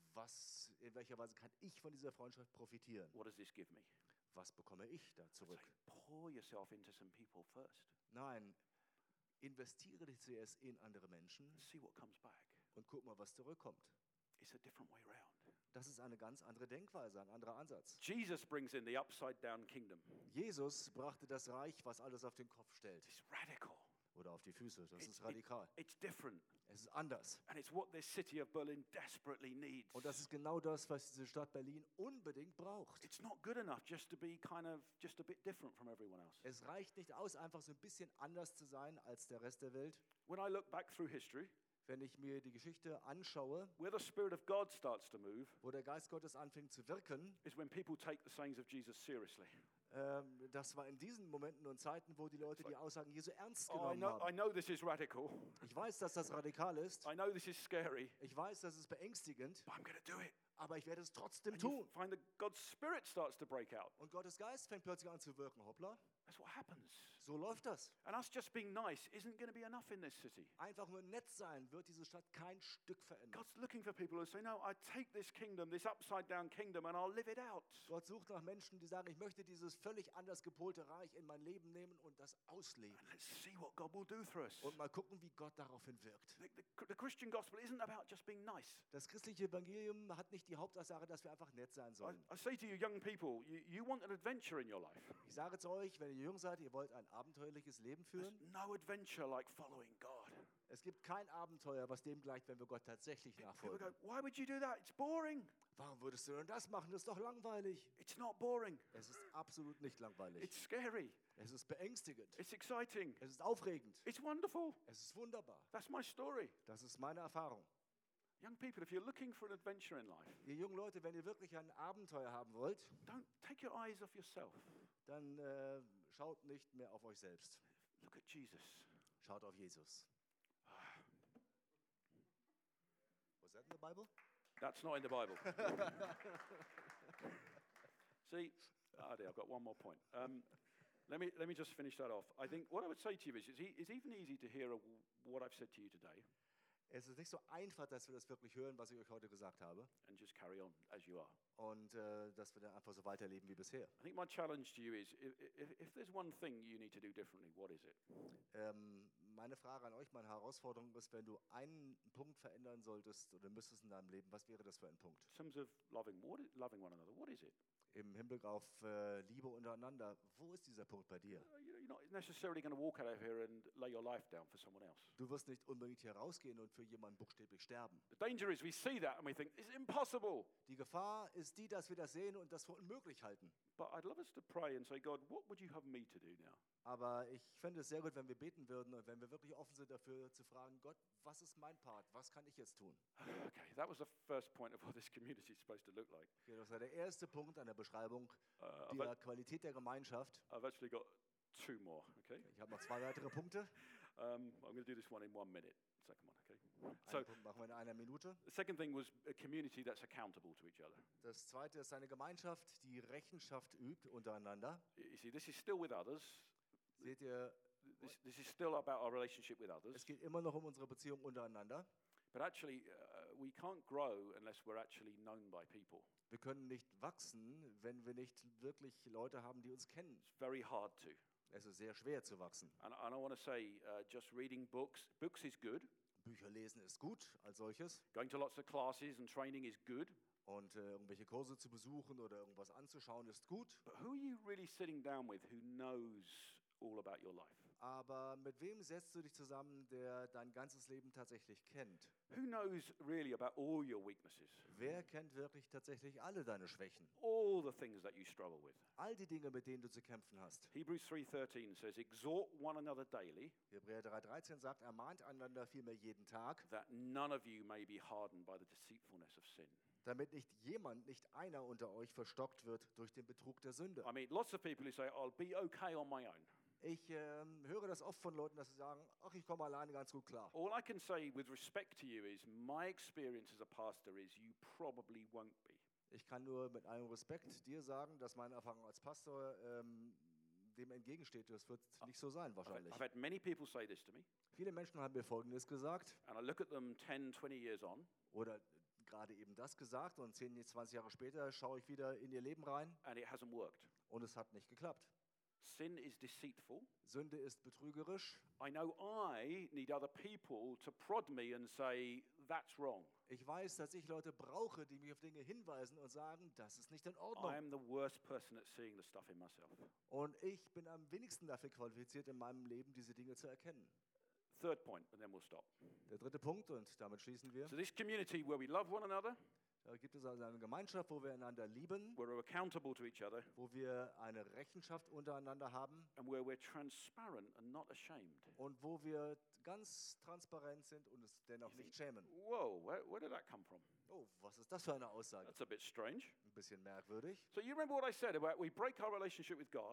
In welcher Weise kann ich von dieser Freundschaft profitieren? What does this give me? Was bekomme ich da zurück? So pour yourself into some people first. Nein, investiere dich zuerst in andere Menschen See what comes back. und guck mal, was zurückkommt. It's a different way round. Das ist eine ganz andere Denkweise, ein anderer Ansatz. Jesus brings in the upside-down kingdom. Jesus brachte das Reich, was alles auf den Kopf stellt. It's radical. Oder auf die Füße. Das ist radikal. It's different. Es ist anders. And it's what this city of Berlin desperately needs. Und das ist genau das, was diese Stadt Berlin unbedingt braucht. It's not good enough just to be kind of just a bit different from everyone else. Es reicht nicht aus, einfach so ein bisschen anders zu sein als der Rest der Welt. When I look back through history, Wenn ich mir die Geschichte anschaue, where the Spirit of God starts to move wo der Geist Gottes anfängt zu wirken, is when people take the sayings of Jesus seriously. das war in diesen Momenten und Zeiten, wo die Leute die Aussagen Jesu ernst Oh, genommen I haben. know this is radical. Ich weiß, dass das radikal ist. I know this is scary, Ich weiß, das ist beängstigend. but I'm going to do it. Aber ich werde es trotzdem And you tun. find that God's Spirit starts to break out. Und Gottes Geist fängt plötzlich an zu wirken. Hoppla. That's what happens. So läuft das. And us just being nice isn't going to be enough in this city. Einfach nur nett sein wird diese Stadt kein Stück verändern. God's looking for people who say, no, I take this kingdom, this upside-down kingdom, and I'll live it out. Gott sucht nach Menschen, die sagen, ich möchte dieses völlig anders gepolte Reich in mein Leben nehmen und das ausleben. And let's see what God will do for us. Und mal gucken, wie Gott daraufhin wirkt. The Christian gospel isn't about just being nice. Das christliche Evangelium hat nicht die Hauptsache, dass wir einfach nett sein sollen. I say to you young people, you want an adventure in your life. Ich sage zu euch, wenn ihr jung seid, ihr wollt ein abenteuerliches Leben führen. There's no adventure like following God. Es gibt kein Abenteuer, was dem gleicht, wenn wir Gott tatsächlich People nachfolgen. go, why would you do that? It's boring. Warum würdest du denn das machen? Das ist doch langweilig. It's not boring. Es ist absolut nicht langweilig. It's scary. Es ist beängstigend. It's exciting. Es ist aufregend. It's wonderful. Es ist wunderbar. That's my story. Das ist meine Erfahrung. Young people, if you're looking for an adventure in life, Ihr jungen Leute, wenn ihr wirklich ein Abenteuer haben wollt, don't take your eyes off yourself. dann schaut nicht mehr auf euch selbst. Look at Jesus. Schaut auf Jesus. Was that in the Bible? That's not in the Bible. See, dear, I've got one more point. Let me just finish that off. I think what I would say to you is it's even easy to hear what I've said to you today Es ist nicht so einfach, dass wir das wirklich hören, was ich euch heute gesagt habe. and just carry on as you are. Und dass wir dann einfach so weiterleben wie bisher. I think my challenge to you is if there's one thing you need to do differently, what is it? Meine Frage an euch, meine Herausforderung ist, wenn du einen Punkt verändern solltest oder müsstest in deinem Leben, was wäre das für ein Punkt? In terms of loving one another, what is it? Im Hinblick auf Liebe untereinander, wo ist dieser Punkt bei dir? You're not necessarily going to walk out of here and lay your life down for someone else. Du wirst nicht unbedingt hier rausgehen und für jemanden buchstäblich sterben. The danger is we see that and we think, it's impossible. Die Gefahr ist die, dass wir das sehen und das für unmöglich halten. But I'd love us to pray and say, God, what would you have me to do now? Aber ich fände es sehr gut, wenn wir beten würden und wenn wir wirklich offen sind dafür zu fragen, Gott, was ist mein Part? Was kann ich jetzt tun? Okay, that was the first point of what this community is supposed to look like. Okay, das war der erste Punkt an der Beschreibung I've, der Qualität der Gemeinschaft. I've actually got two more, okay? Ich habe noch 2 weitere Punkte. I'm going to do this one in 1 minute. Second one, okay? Einen So, Punkt machen wir in einer Minute. the second thing was a community that's accountable to each other. Das zweite ist eine Gemeinschaft, die Rechenschaft übt untereinander. You see, this is still with others. Seht ihr, This is still about our relationship with others. es geht immer noch um unsere Beziehung untereinander. But actually, we can't grow unless we're actually known by people. Wir können nicht wachsen, wenn wir nicht wirklich Leute haben, die uns kennen. It's very hard to. Es ist sehr schwer zu wachsen. And I want to say, just reading books is good. Bücher lesen ist gut als solches. Going to lots of classes and training is good. Und irgendwelche Kurse zu besuchen oder irgendwas anzuschauen ist gut. But who are you really sitting down with who knows all about your life? Aber mit wem setzt du dich zusammen, der dein ganzes Leben tatsächlich kennt? Who knows really about all your weaknesses? Wer kennt wirklich tatsächlich alle deine Schwächen? All the things that you struggle with? All die Dinge, mit denen du zu kämpfen hast. Hebrews 3:13 says, exhort one another daily, Hebräer 3,13 sagt, ermahnt einander vielmehr jeden Tag, that none of you may be hardened by the deceitfulness of sin. damit nicht jemand, nicht einer unter euch verstockt wird durch den Betrug der Sünde. I mean, lots of people who say, I'll be okay on my own. Ich höre das oft von Leuten, dass sie sagen, ach, ich komme alleine ganz gut klar. All I can say with respect to you is my experience as a pastor is you probably won't be. Ich kann nur mit allem Respekt dir sagen, dass meine Erfahrung als Pastor dem entgegensteht. Das wird nicht so sein wahrscheinlich. I've had many people say this to me, Viele Menschen haben mir Folgendes gesagt and I look at them 10, 20 years on, oder gerade eben das gesagt und 10, 20 Jahre später schaue ich wieder in ihr Leben rein and it hasn't worked. und es hat nicht geklappt. Sin is deceitful. Sünde ist betrügerisch. I know I need other people to prod me and say, that's wrong. Ich weiß, dass ich Leute brauche, die mich auf Dinge hinweisen und sagen, das ist nicht in I Ordnung. am the worst person at seeing the stuff in myself. Und ich bin am wenigsten dafür qualifiziert, in meinem Leben diese Dinge zu erkennen. Third point, and then we'll stop. Der dritte Punkt, und damit schließen wir. So this community where we love one another, Da gibt es also eine Gemeinschaft, wo wir einander lieben, where we're accountable to each other, wo wir eine Rechenschaft untereinander haben and where we're transparent and not ashamed. und wo wir ganz transparent sind und es dennoch nicht schämen. Whoa, where did that come from? Oh, was ist das für eine Aussage? That's a bit strange. Ein bisschen merkwürdig. So you remember what I said about we break our relationship with God,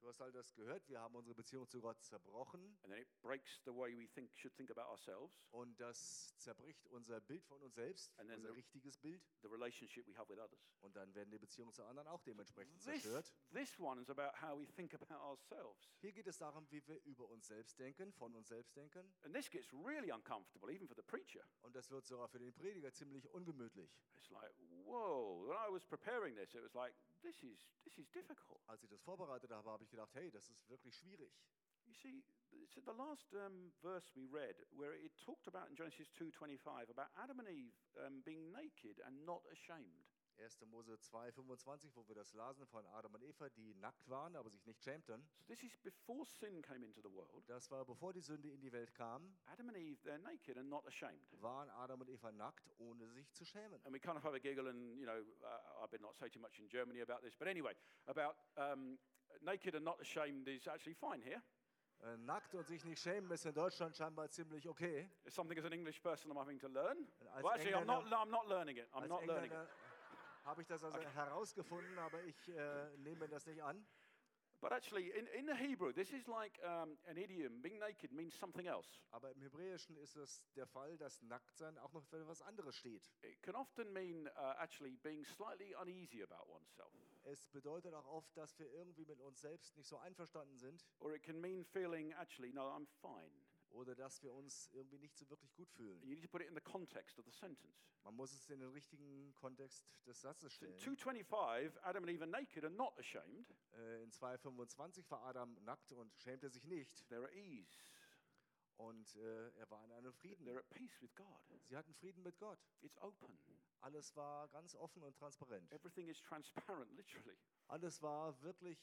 Du hast all das gehört, wir haben unsere Beziehung zu Gott zerbrochen and then it breaks the way we should think about ourselves, und das zerbricht unser Bild von uns selbst, And then unser the- richtiges Bild, the relationship we have with others. und dann werden die Beziehungen zu anderen auch dementsprechend This, zerstört. this one is about how we think about ourselves. Hier geht es darum, wie wir über uns selbst denken, von uns selbst denken, And this gets really uncomfortable, even for the preacher. und das wird sogar für den Prediger ziemlich ungemütlich. It's like, whoa, when I was preparing this, it was like, this is difficult. Als ich das vorbereitet habe, habe ich gedacht, hey, das ist wirklich schwierig. You see, it's the last verse we read, where it talked about in Genesis 2:25 about Adam and Eve being naked and not ashamed. 1. Mose 2,25, wo wir das lasen von Adam und Eva, die nackt waren, aber sich nicht schämten. So this is before sin came into the world. Das war bevor die Sünde in die Welt kam, Adam and Eve, they're naked and not ashamed. waren Adam und Eva nackt, ohne sich zu schämen. And we kind of have a giggle, and I better not say too much in Germany about this, but anyway, about naked and not ashamed is actually fine here. Nackt und sich nicht schämen ist in Deutschland scheinbar ziemlich okay. It's something as an English person I'm having to learn. Als Well, actually, Engländer- I'm not learning it. I'm Als not learning it. Engländer habe ich das also herausgefunden, aber ich nehme das nicht an. But actually, in the Hebrew, this is like an idiom. Being naked means something else. Aber im Hebräischen ist es der Fall, dass Nacktsein auch noch für etwas anderes steht. It can often mean actually being slightly uneasy about oneself. Es bedeutet auch oft, dass wir irgendwie mit uns selbst nicht so einverstanden sind Or it can mean feeling, actually, no, I'm fine. oder dass wir uns irgendwie nicht so wirklich gut fühlen. And you need to put it in the context of the sentence. Man muss es in den richtigen Kontext des Satzes So in stellen. 2:25, Adam and Eve are naked and not ashamed. In 2,25 war Adam nackt und schämte sich nicht. They're at ease. Und er war in einem Frieden. They're at peace with God. Sie hatten Frieden mit Gott. It's open. Alles war ganz offen und transparent. Everything is transparent, literally. Alles war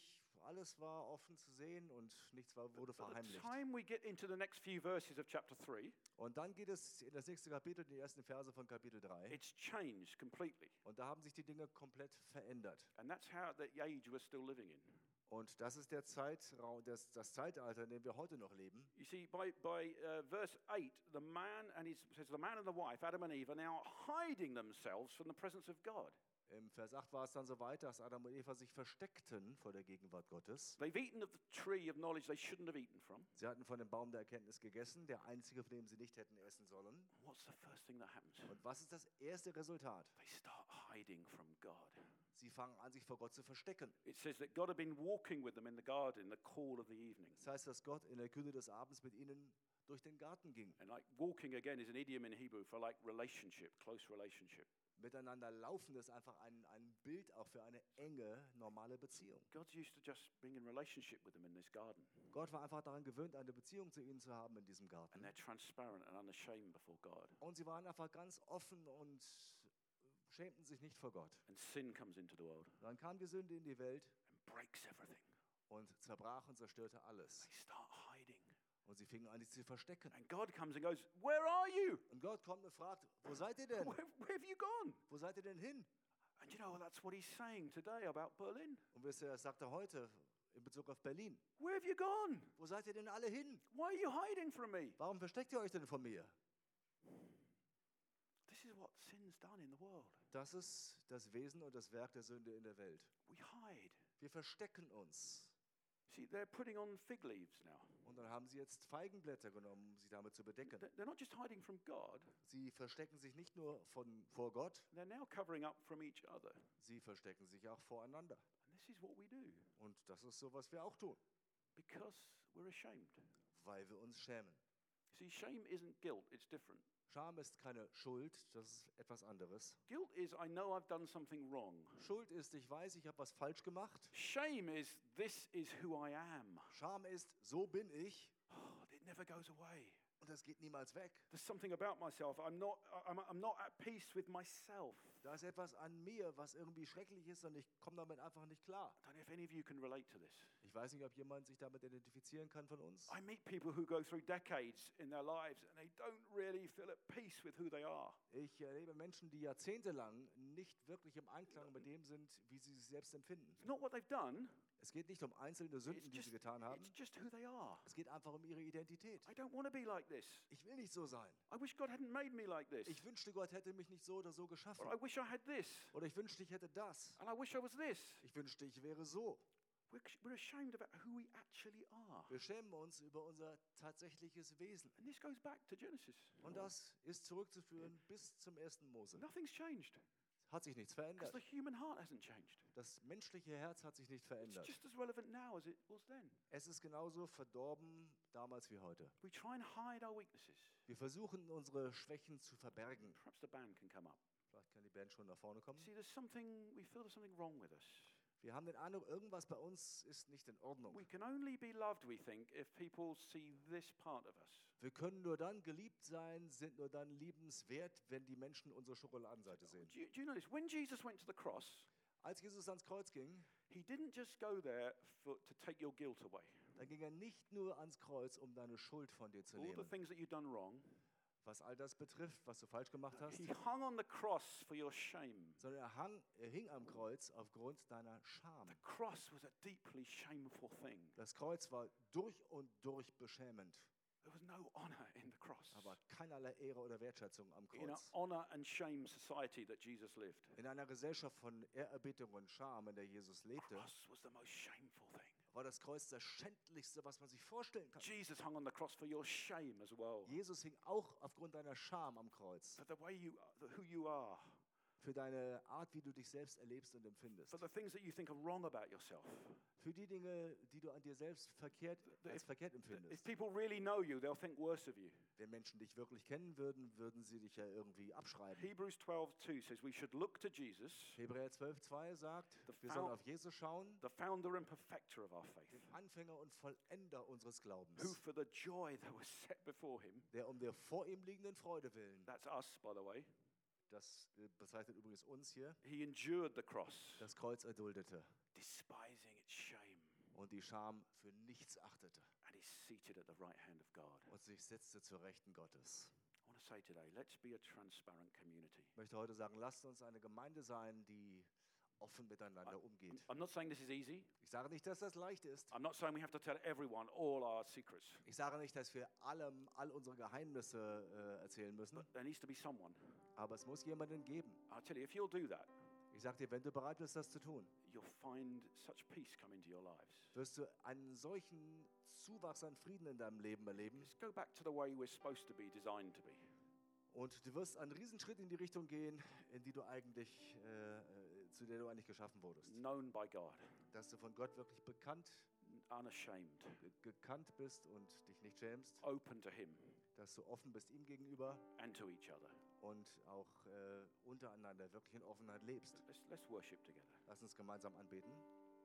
offen zu sehen und nichts wurde By the verheimlicht. time we get into the next few verses of chapter 3, Und dann geht es in das nächste Kapitel, die ersten Verse von Kapitel 3. it's changed completely. Und da haben sich die Dinge komplett verändert. And that's how the age we're still living in. Und das ist der Zeitraum, das Zeitalter, in dem wir heute noch leben. You see, by verse 8, the man and the wife, Adam and Eve, are now hiding themselves from the presence of God. Im Vers 8 war es dann so weit, dass Adam und Eva sich versteckten vor der Gegenwart Gottes. They've eaten of the tree of knowledge they shouldn't have eaten from. Sie hatten von dem Baum der Erkenntnis gegessen, der einzige, von dem sie nicht hätten essen sollen. What's the first thing that happens? Und was ist das erste Resultat? They start hiding from God. Sie fangen an, sich vor Gott zu verstecken. It says that God had been walking with them in the garden in the cool of the evening. Das heißt, dass Gott in der Kühle des Abends mit ihnen durch den Garten ging. And like walking again is an idiom in Hebrew for like relationship, close relationship. Miteinander laufen ist einfach ein Bild auch für eine enge, normale Beziehung. God's used to just being in relationship with them in this garden. Gott war einfach daran gewöhnt, eine Beziehung zu ihnen zu haben in diesem And Garten. they're transparent and unashamed before God. Und sie waren einfach ganz offen und schämten sich nicht vor Gott. And sin comes into the world Dann kam die Sünde in die Welt and breaks everything. und zerbrach und zerstörte alles. They start hiding. Und sie fingen an, sich zu verstecken. And God comes and goes, "Where are you? Und Gott kommt und fragt, wo seid ihr denn? Where have you gone?" Wo seid ihr denn hin? And you know, that's what he's saying today about Berlin. Und wisst ihr, das sagt er heute in Bezug auf Berlin. Where have you gone? Wo seid ihr denn alle hin? Why are you hiding from me? Warum versteckt ihr euch denn von mir? This is what sin's done in the world. Das ist das Wesen und das Werk der Sünde in der Welt. We hide. Wir verstecken uns. See, they're putting on fig leaves now. Und dann haben sie jetzt Feigenblätter genommen, um sie damit zu bedecken. They're not just hiding from God, Sie verstecken sich nicht nur vor Gott, they're now covering up from each other. sie verstecken sich auch voreinander. And this is what we do Und das ist so, was wir auch tun, because we're ashamed. weil wir uns schämen. See, shame isn't guilt, it's different. Scham ist keine Schuld, das ist etwas anderes. Guilt is, I know I've done something wrong. Schuld ist, ich weiß, ich habe was falsch gemacht. Shame is, this is who I am. Scham ist, so bin ich Oh, it never goes away. und das geht niemals weg. There's something about myself. I'm not at peace with myself. Da ist etwas an mir, was irgendwie schrecklich ist und ich komme damit einfach nicht klar. I don't know if any of you can relate to this. Ich weiß nicht, ob jemand sich damit identifizieren kann von uns. I meet people who go through decades in their lives and they don't really feel at peace with who they are. Ich erlebe Menschen, die jahrzehntelang nicht wirklich im Einklang mit dem sind, wie sie sich selbst empfinden. It's not what they've done, Es geht nicht um einzelne Sünden, die sie getan haben. it's just who they are. Es geht einfach um ihre Identität. I don't want to be like this. Ich will nicht so sein. I wish God hadn't made me like this. Ich wünschte, Gott hätte mich nicht so oder so geschaffen. Or I wish I had this. Oder ich wünschte, ich hätte das. And I wish I was this. Ich wünschte, ich wäre so. We're ashamed about who we actually are. Wir schämen uns über unser tatsächliches Wesen. And this goes back to Genesis. Und das ist zurückzuführen bis zum 1. Mose. Nothing's changed Hat sich nichts because verändert. the human heart hasn't changed. Das menschliche Herz hat sich nicht It's verändert. just as relevant now as it was then. Es ist genauso verdorben damals wie heute. We try and hide our weaknesses. Wir versuchen, unsere Schwächen zu verbergen. Perhaps the band can come up. Vielleicht kann die Band schon nach vorne kommen. See, we feel there's something wrong with us. Wir haben den Eindruck, irgendwas bei uns ist nicht in Ordnung. We can only be loved, we think, if people see this part of us. Wir können nur dann geliebt sein, sind nur dann liebenswert, wenn die Menschen unsere Schokoladenseite sehen. Do you know this? When Jesus went to the cross, Als Jesus ans Kreuz ging, he didn't just go there to take your guilt away. da ging er nicht nur ans Kreuz, um deine Schuld von dir zu All the nehmen, things that you've done wrong. was all das betrifft, was du falsch gemacht hast, He hung on the cross for your shame. sondern er hing am Kreuz aufgrund deiner Scham. The cross was a deeply shameful thing. Das Kreuz war durch und durch beschämend, There was no honor in the cross. aber keinerlei Ehre oder Wertschätzung am In an Kreuz. honor and shame society that Jesus lived, In einer Gesellschaft von Ehrerbietung und Scham, in der Jesus the lebte, cross was the most shameful thing. war das Kreuz das Schändlichste, was man sich vorstellen kann. Jesus hung on the cross for your shame as well. Jesus hing auch aufgrund deiner Scham am Kreuz, For the way who you are, für deine Art, wie du dich selbst erlebst und empfindest, for the things that you think are wrong about yourself. für die Dinge, die du an dir selbst als verkehrt If empfindest. people really know you, they'll think worse of you. Wenn Menschen dich wirklich kennen würden, würden sie dich ja irgendwie abschreiben. Hebrews 12:2 says we should look to Jesus, Hebräer 12,2 sagt, The wir sollen found- auf Jesus schauen, the founder and perfecter of our faith, den Anfänger und Vollender unseres who Glaubens, for the joy that was set before him, der um der vor ihm liegenden Freude willen, that's us, by the way, das bezeichnet übrigens uns hier, he endured the cross, das Kreuz erduldete despising its shame, und die Scham für nichts achtete and is seated at the right hand of God. und sich setzte zur Rechten Gottes. I want to say today, let's be a transparent community. Ich möchte heute sagen, lasst uns eine Gemeinde sein, die offen miteinander umgeht. I'm not saying this is easy. Ich sage nicht, dass das leicht ist. I'm not saying we have to tell everyone all our secrets. Ich sage nicht, dass wir allem all unsere Geheimnisse erzählen müssen, But there needs to be someone. aber es muss jemanden geben. I'll tell you, if you'll do that, Ich sage dir, wenn du bereit bist, das zu tun, you'll find such peace come into your lives. wirst du einen solchen Zuwachs an Frieden in deinem Leben erleben Let's go back to the way we're supposed to be, designed to be. und du wirst einen Riesenschritt in die Richtung gehen, in die du eigentlich, zu der du eigentlich geschaffen wurdest. Known by God, Dass du von Gott wirklich unashamed, gekannt bist und dich nicht schämst, open to Him dass du offen bist ihm gegenüber and to each other. und auch untereinander wirklich in Offenheit lebst. Let's worship together. Lass uns gemeinsam anbeten.